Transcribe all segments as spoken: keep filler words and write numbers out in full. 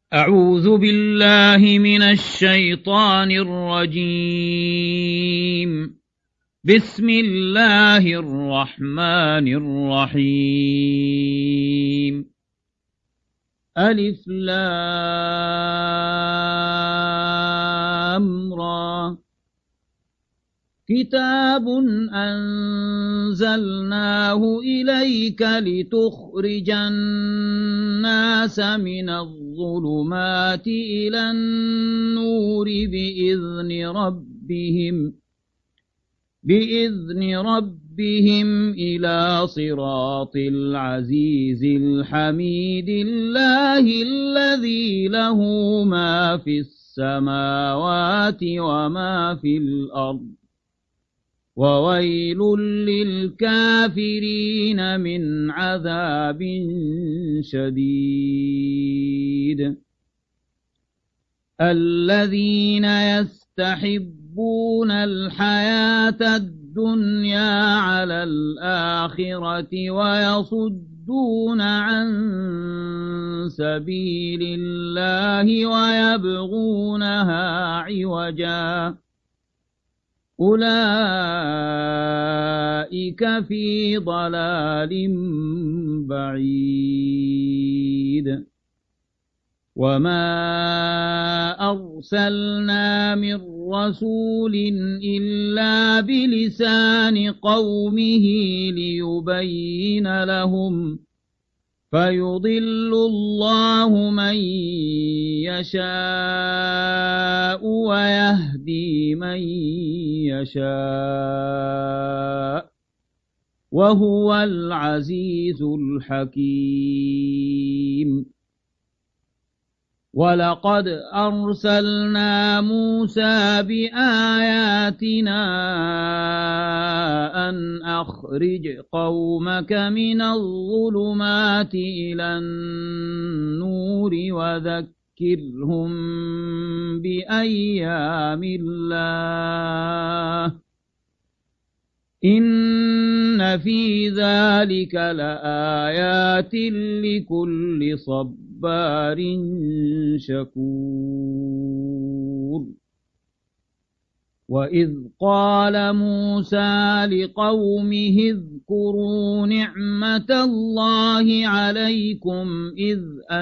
أعوذ بالله من الشيطان الرجيم. بسم الله الرحمن الرحيم. ألف لام را. كتاب أنزلناه إليك لتخرج الناس من الظلمات إلى النور بإذن ربهم بإذن ربهم إلى صراط العزيز الحميد الله الذي له ما في السماوات وما في الأرض وويل للكافرين من عذاب شديد. الذين يستحبون الحياة الدنيا على الآخرة ويصدون عن سبيل الله ويبغونها عوجا أولئك في ضلال بعيد. وما أرسلنا من رسول إلا بلسان قومه ليبين لهم فيضل الله من يشاء ويهدي من يشاء وهو العزيز الحكيم. ولقد أرسلنا موسى بآياتنا أن أخرج قومك من الظلمات إلى النور وذكرهم بأيام الله إن في ذلك لآيات لكل صبار شكور. وإذ قال موسى لقومه اذكروا نعمة الله عليكم إذ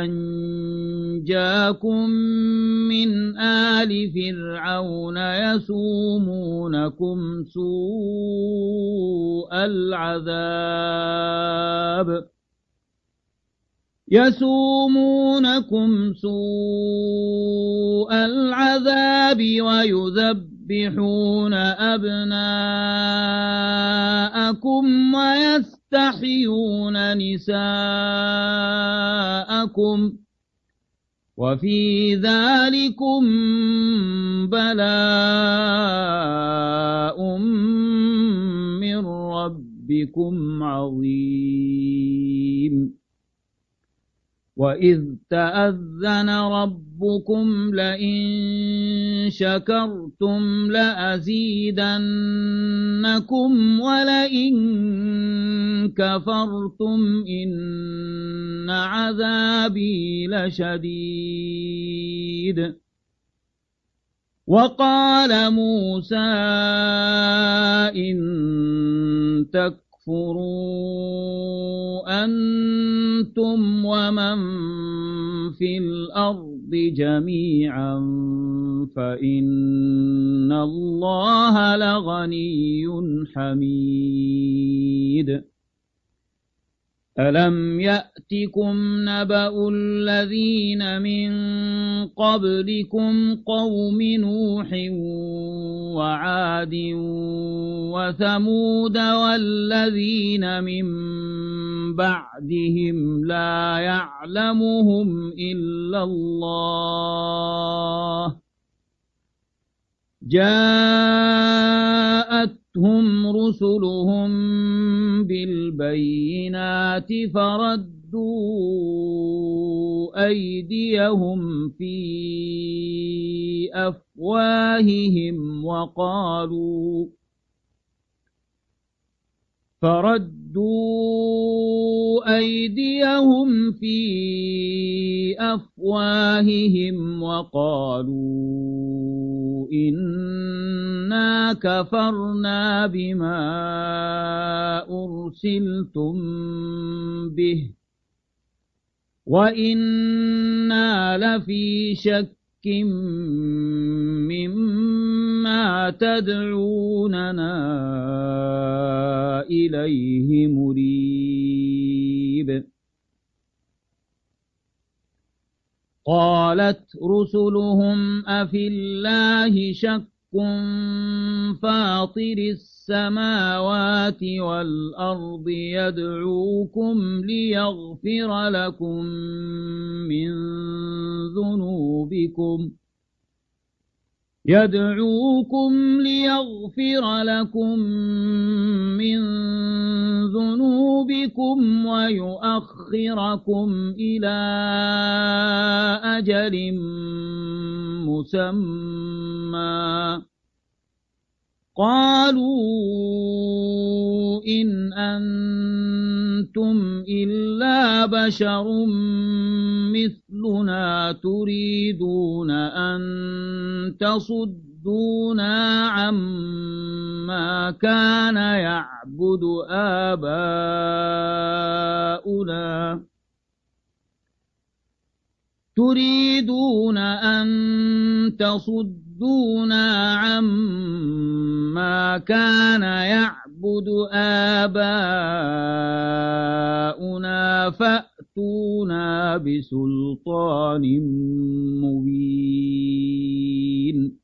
أنجاكم من آل فرعون يسومونكم سوء العذاب يسومونكم سوء العذاب ويذبحون أبناءكم ويستحيون نساءكم وفي ذلكم بلاء من ربكم عظيم. وإذ تأذن ربكم لئن شكرتم لأزيدنكم ولئن كفرتم إن عذابي لشديد. وقال موسى إن تكفروا فاكفروا أنتم ومن في الأرض جميعا فإن الله لغني حميد. ألم يأتكم نبأ الذين من قبلكم قوم نوح وعاد وثمود والذين من بعدهم لا يعلمهم إلا الله جاءتهم رسلهم بالبينات فردوا أيديهم في أفواههم وقالوا فردوا أيديهم في بأفواههم وقالوا إنا كفرنا بما أرسلتم به وإنا لفي شك مما تدعوننا إليه مريب. قالت رسلهم أفي الله شك فاطر السماوات والأرض يدعوكم ليغفر لكم من ذنوبكم يدعوكم ليغفر لكم من ذنوبكم ويؤخركم إلى أجل مسمى. قالوا إن أنتم إلا بشر مثلنا تريدون أن تصدونا عما كان يعبد آباؤنا تريدون أن تصدونا عما كان يعبد آباؤنا فأتونا بسلطان مبين.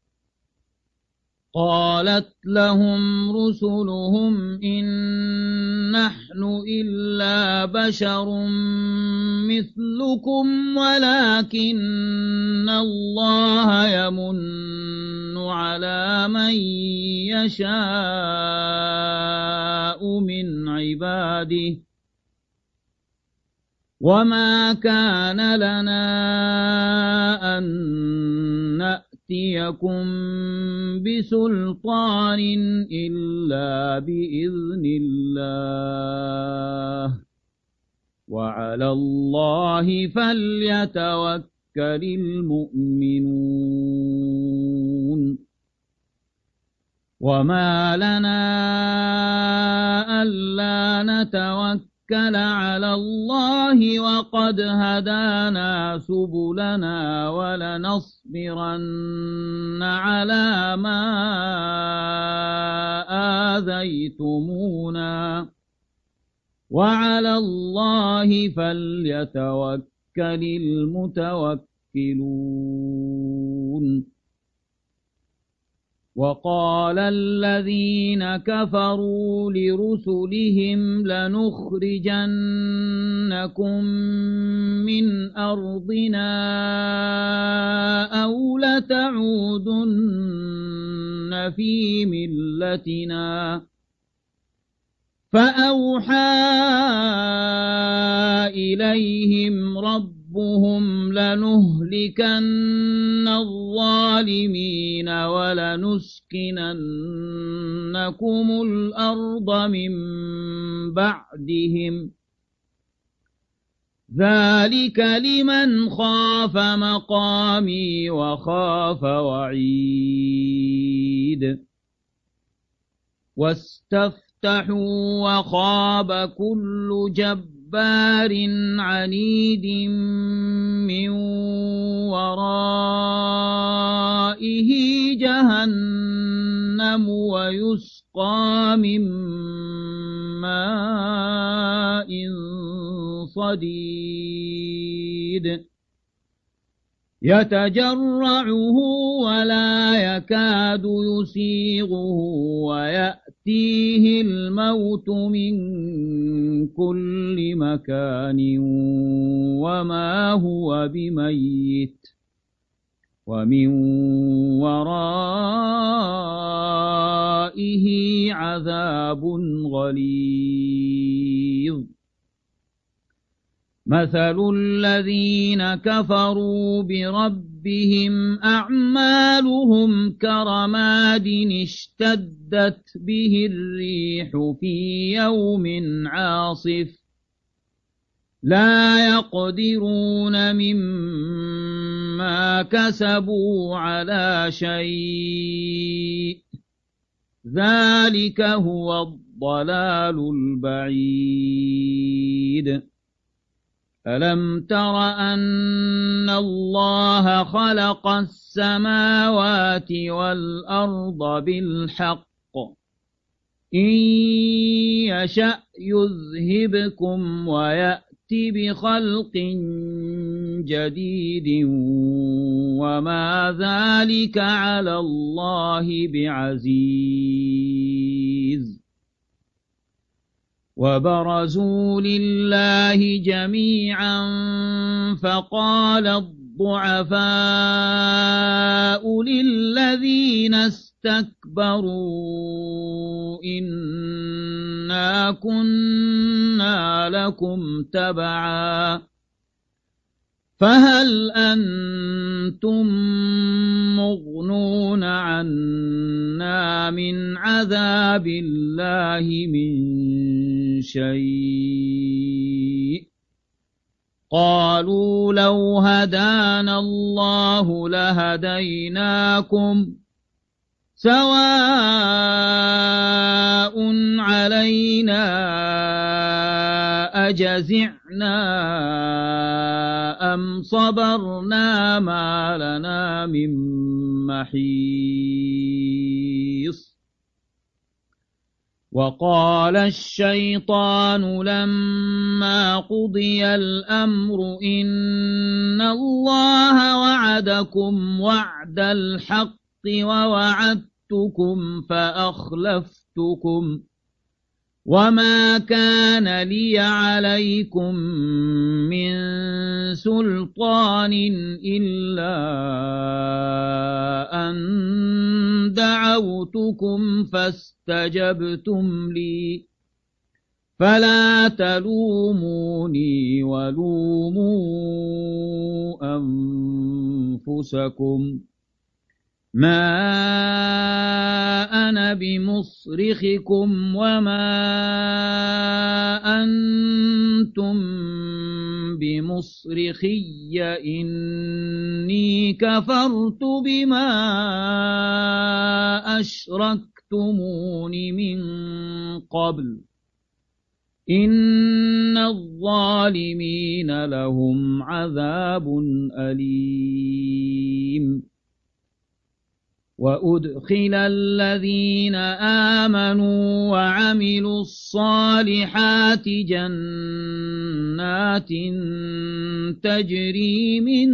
قالت لهم رسلهم إن نحن إلا بشر مثلكم ولكن الله يمن على من يشاء من عباده وما كان لنا أن نأتيكم بسلطان إلا بإذن الله وعلى الله فليتوكل المؤمنون. وما لنا ألا نتوكل على الله وقد هدانا سبلنا ولنصبرن على ما آذيتمونا وعلى الله فليتوكل المتوكلون. وقال الذين كفروا لرسلهم لنخرجنكم من أرضنا أو لتعودن في ملتنا فأوحى إليهم ربهم لنهلكن الظالمين ولنسكننكم الأرض من بعدهم ذلك لمن خاف مقامي وخاف وعيد. واستفتحوا وخاب كل جبار عنيد من ورائه جهنم ويسقى من ماء صديد يتجرعه ولا يكاد يسيغه ويأتيه الموت من كل مكان وما هو بميت ومن ورائه عذاب غليظ. مثل الذين كفروا بربهم أعمالهم كرماد اشتدت به الريح في يوم عاصف لا يقدرون مما كسبوا على شيء ذلك هو الضلال البعيد ألم تر أن الله خلق السماوات والأرض بالحق إن يشأ يذهبكم ويأتي بخلق جديد وما ذلك على الله بعزيز وبرزوا لله جميعا فقال الضعفاء للذين استكبروا إنا كنا لكم تبعا فهل أنتم مغنون عنا من عذاب الله من شيء قالوا لو هدانا الله لهديناكم سواء علينا أجزعنا أم صبرنا ما لنا من محيص وقال الشيطان لما قضي الأمر إن الله وعدكم وعد الحق ووعدتكم فأخلفتكم وما كان لي عليكم من سلطان إلا أن دعوتكم فاستجبتم لي فلا تلوموني ولوموا أنفسكم ما أنا بمصرخكم وما أنتم بمصرخي إني كفرت بما أشركتمون من قبل إن الظالمين لهم عذاب أليم وأدخل الذين آمنوا وعملوا الصالحات جنات تجري من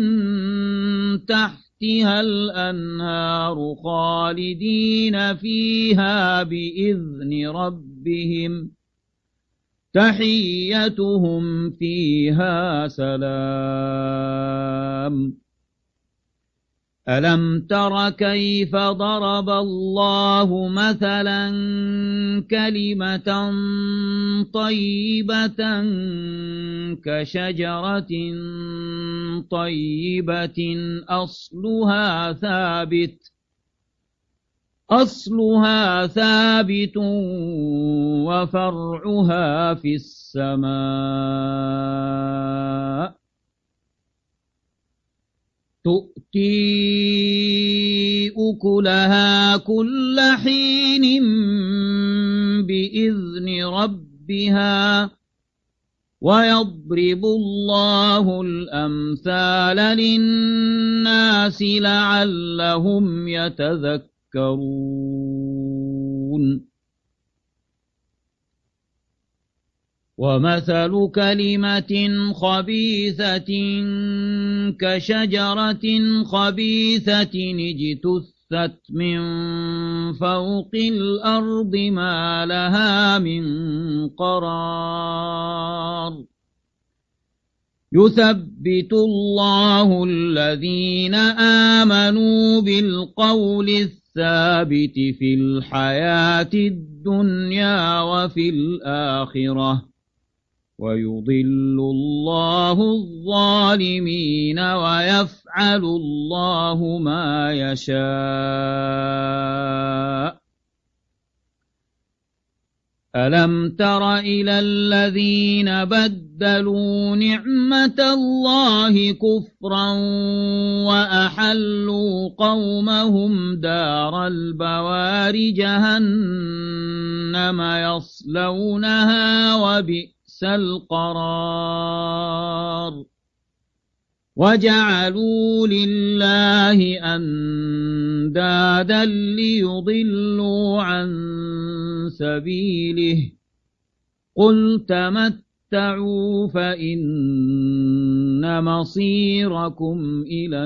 تحتها الأنهار خالدين فيها بإذن ربهم تحيتهم فيها سلام ألم تر كيف ضرب الله مثلا كلمة طيبة كشجرة طيبة أصلها ثابت أصلها ثابت وفرعها في السماء تؤتي أكلها كل حين بإذن ربها ويضرب الله الأمثال للناس لعلهم يتذكرون ومثل كلمة خبيثة كشجرة خبيثة اجتثت من فوق الأرض ما لها من قرار يثبت الله الذين آمنوا بالقول الثابت في الحياة الدنيا وفي الآخرة ويضل الله الظالمين ويفعل الله ما يشاء ألم تر إلى الذين بدلوا نعمة الله كفرا وأحلوا قومهم دار البوار جهنم يصلونها وبئس القرار وجعلوا لله أندادا ليضلوا عن سبيله قل تمتعوا فإن مصيركم إلى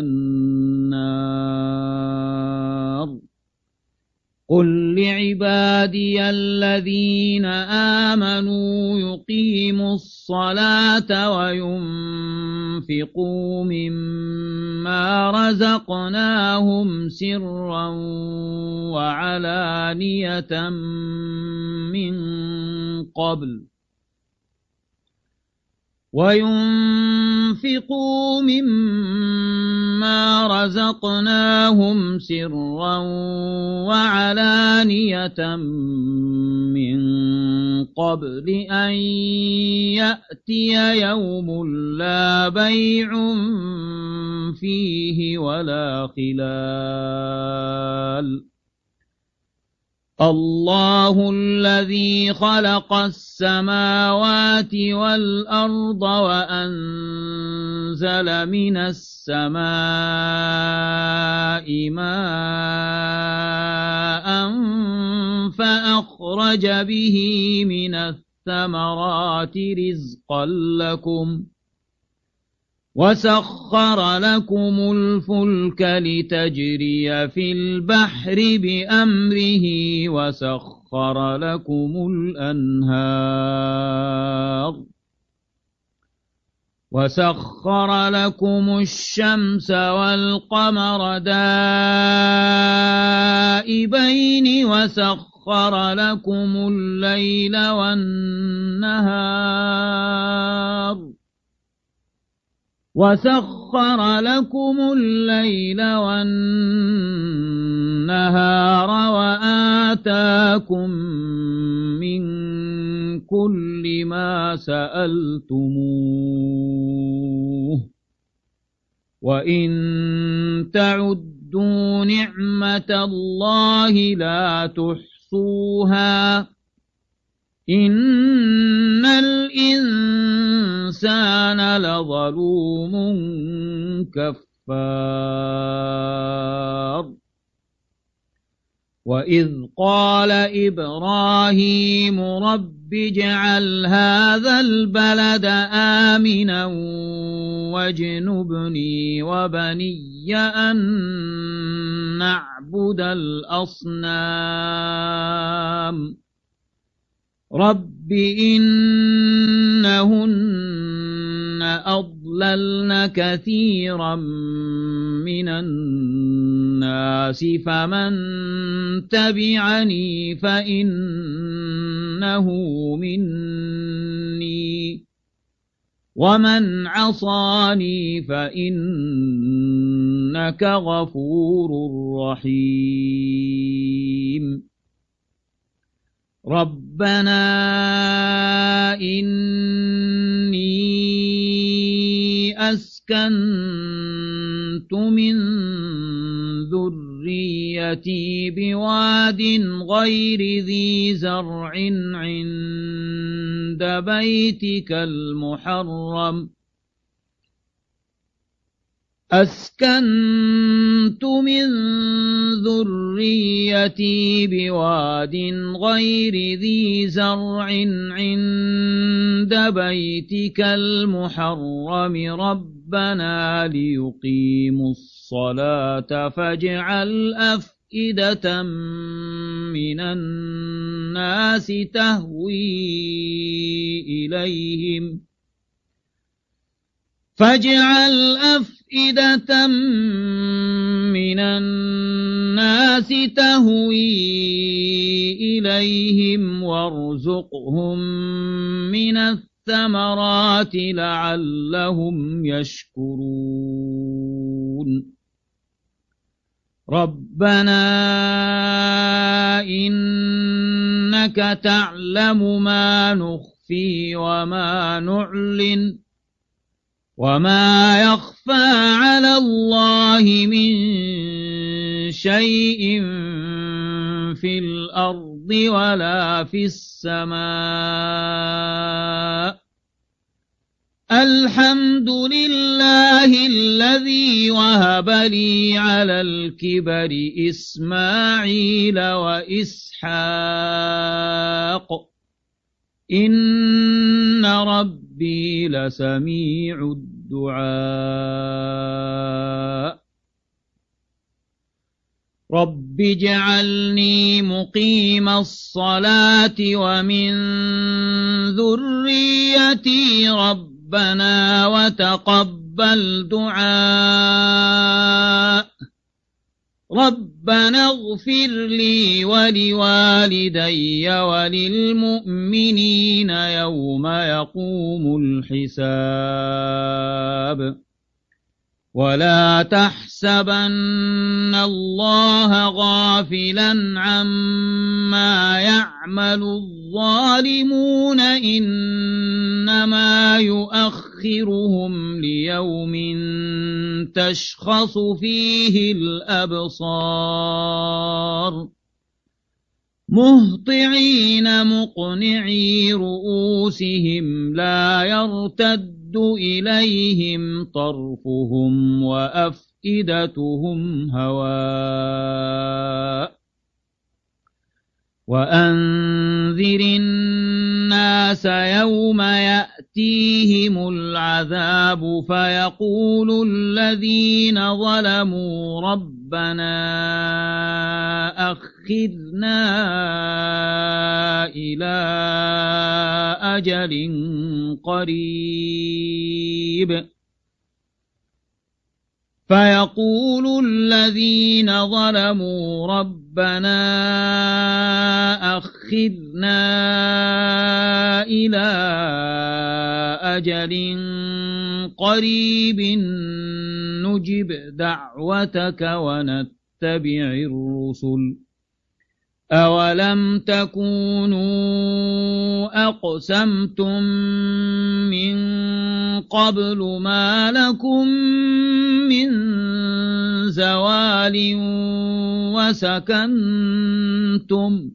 النار قل لعبادي الذين آمنوا يقيموا الصلاة وينفقوا مما رزقناهم سرا وعلانية من قبل وينفقوا مما رزقناهم سرا وعلانية من قبل أن يأتي يوم لا بيع فيه ولا خلال الله الذي خلق السماوات والأرض وأنزل من السماء ماء فأخرج به من الثمرات رزقا لكم وسخر لكم الفلك لتجري في البحر بأمره وسخر لكم الأنهار وسخر لكم الشمس والقمر دائبين وسخر لكم الليل والنهار وسخر لكم الليل والنهار وآتاكم من كل ما سألتموه وإن تعدوا نعمة الله لا تحصوها إن الإنسان لظلوم كفار وإذ قال إبراهيم رب اجعل هذا البلد آمنا واجنبني وبني أن نعبد الأصنام رب إنهن أضللن كثيرا من الناس فمن تبعني فإنه مني ومن عصاني فإنك غفور رحيم ربنا إني أسكنت من ذريتي بواد غير ذي زرع عند بيتك المحرم أسكنت من ذريتي بواد غير ذي زرع عند بيتك المحرم ربنا ليقيموا الصلاة فاجعل أفئدة من الناس تهوي إليهم فاجعل أفئدة من الناس تهوي إليهم وارزقهم من الثمرات لعلهم يشكرون ربنا إنك تعلم ما نخفي وما نعلن وما يخفى على الله من شيء في الأرض ولا في السماء الحمد لله الذي وهب لي على الكبر إسماعيل وإسحاق إن ربي لسميع الدعاء رب اجعلني مقيم الصلاة ومن ذريتي ربنا وتقبل دعاء ربنا اغفر لي ولوالدي وللمؤمنين يوم يقوم الحساب ولا تحسبن الله غافلا عما يعمل الظالمون إنما يؤخرهم ليوم تشخص فيه الأبصار مهطعين مقنعي رؤوسهم لا يرتد إليهم طرفهم وأفئدتهم هواء وأنذر الناس يوم يأتيهم العذاب فيقول الذين ظلموا ربنا أخذنا إلى أجل قريب فيقول الذين ظلموا ربنا أخذنا إلى أجل قريب نجب دعوتك ونتبع الرسل أولم تكونوا أقسمتم من قبل ما لكم من زوال وسكنتم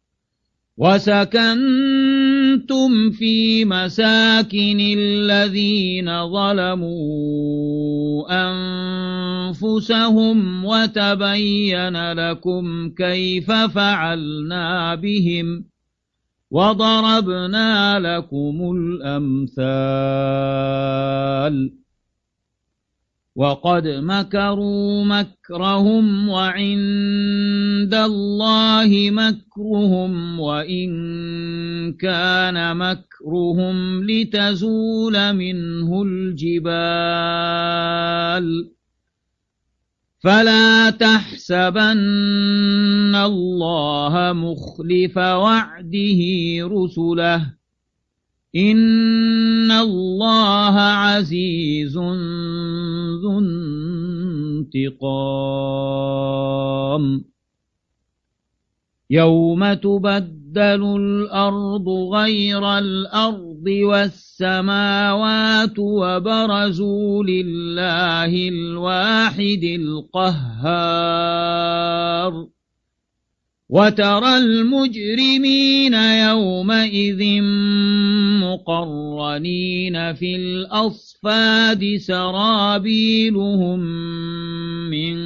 وسكنتم في مساكن الذين ظلموا أنفسهم وتبين لكم كيف فعلنا بهم وضربنا لكم الأمثال وقد مكروا مكرهم وعند الله مكرهم وإن كان مكرهم لتزول منه الجبال فلا تحسبن الله مخلف وعده رسله إن الله عزيز ذو انتقام يوم تبدل الأرض غير الأرض والسماوات وبرزوا لله الواحد القهار وترى المجرمين يومئذ مقرنين في الأصفاد سرابيلهم من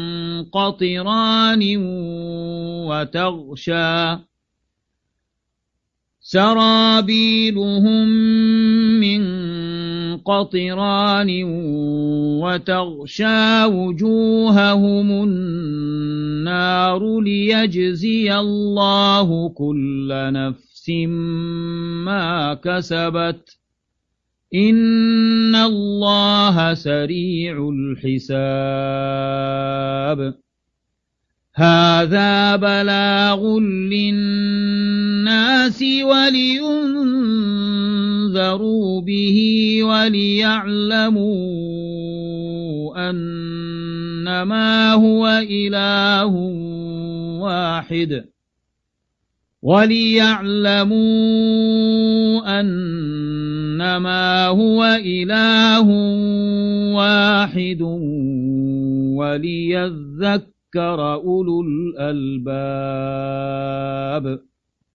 قطران وتغشى سرابيلهم من قطران وتغشى وجوههم النار ليجزي الله كل نفس ما كسبت إن الله سريع الحساب هذا بلاغ للناس ولينذروا به وليعلموا أنما هو إله واحد وليعلموا أنما هو إله واحد وليذكر أولو الألباب